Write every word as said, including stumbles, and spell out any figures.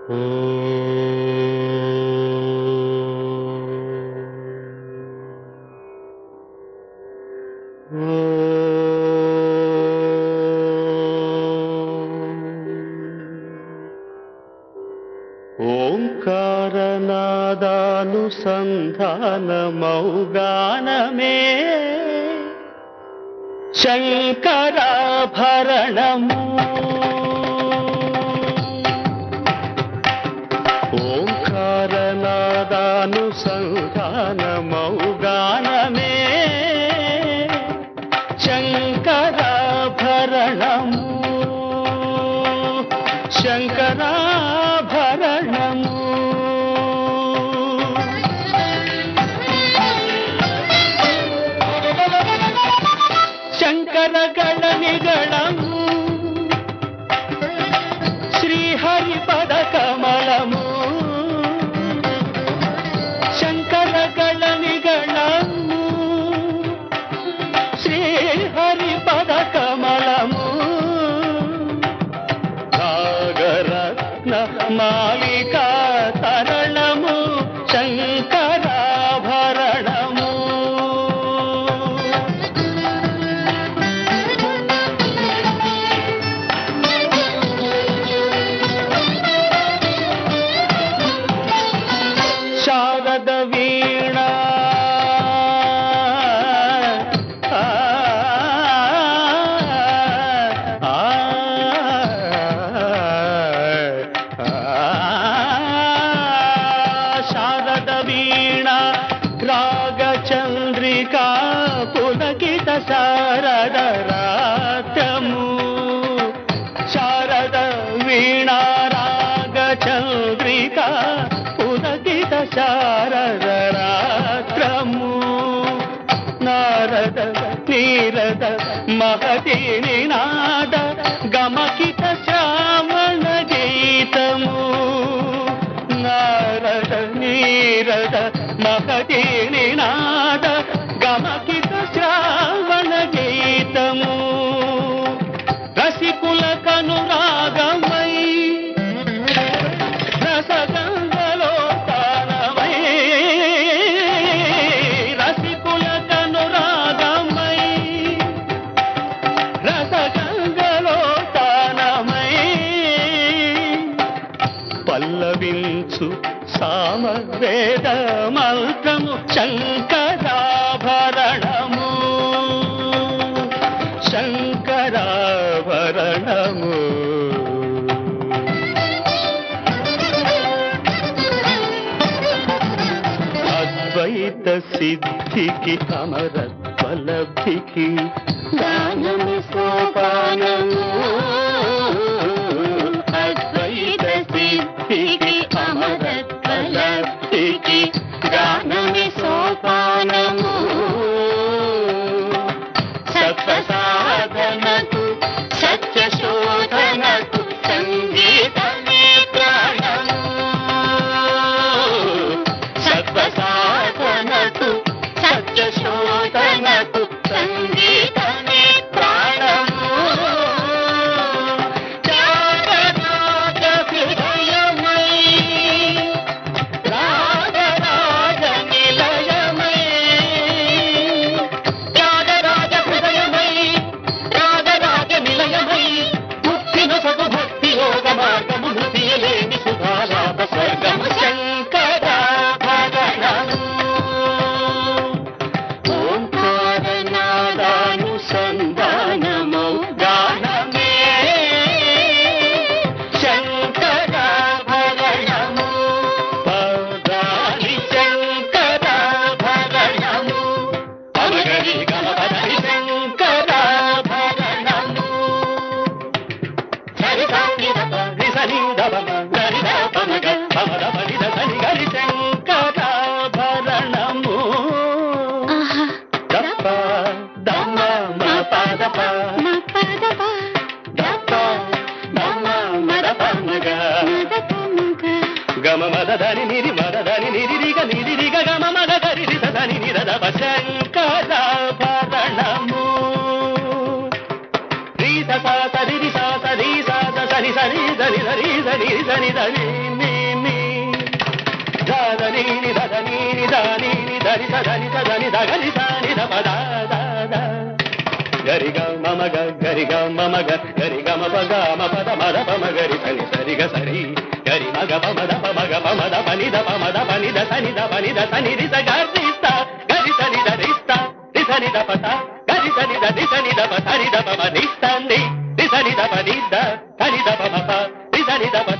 ఓంకారనాదానుసంధానమౌగానమే శంకరాభరణము. ఓంకారనాదానుసంధానమౌగానమే శంకరాభరణము. శంకరాభరణము. శంకరగణ నిగళము శ్రీహరి పద కమలము. శంకరగణ నిగళము శ్రీహరి పద కమలము. నాగరత్న మాలికా తరణము శంకరాభరణము. శారద వీణ శారద వీణ రాగచంద్రికా పులకిత శారద రాత్రము. శారద వీణ రాగచంద్రికా పులకిత శారద రాత్రము. నారద నీరద మహతి నినాద గమకిత శ్రావణ గీతము. నారద నీరద మహతి నినాద గమకిత శ్రావణ గీతము. రసికుల కనురాగమై రసగంగలో తానమై. రసికుల కనురాగమై రసగంగలో తానమై. పల్లవించు సామవేద మంత్రము శంకరాభరణము. శంకరాభరణము. అద్వైత సిద్ధికి అమరత్వలబ్ధికి గానము సోపానము. అద్వైత సిద్ధికి అమరత్వలబ్ధికి గానము సోపానము. సత్వ సాధనకు సత్య శోధనకు సంగీతమే ప్రాణము. సత్వ సాధనకు సత్య శోధనకు సంగీతమే ప్రాణము. త్యాగరాజ హృదయమై రాగరాజ నిలయమై. త్యాగరాజ హృదయమై రాగరాజ నిలయమై. ముక్తిన సగు భక్తి యోగ మార్గము మృతియలేని సుధాలాభ స్వర్గము శంకరాభరణము. ఓంకారనాదానుసంధానమౌ గానమే శంకరాభరణము. పదాని శంకరాభరణము. పమగరి గమపదని శంకరాభరణము. సరి సంగీత సని దమ గరి పమగ పమద పని సని గరి శంకరాభరణము. దప్ప దమ్మ మ పదప మ పదప దప్ప దమ్మ మద పమగ గమ మద దని నిరి మద దని నిరి రిగ నిరి రిగ గమ మద గరి రి సని నిరద శంకరాభరణము. రి స స రి స స రి స స సని స దని దని దని దని దని దని నీ నీ దాదని దని దని దని దని దని దని దని దపద దా గరిగ మమగ గరిగ మమగ గరిగ మపగ మపద మద పమగరి సని సరిగ సరి గరి మగ పమద పమగ పమద పనిద పమద పనిద సనిద పనిద సని రిస గరిస్త గరి సని దరిస్త రిసని దపత గరి సని దరిసని దప సని దప మదిస్తంది రిసని దప నిద సని దప మప రిసని దప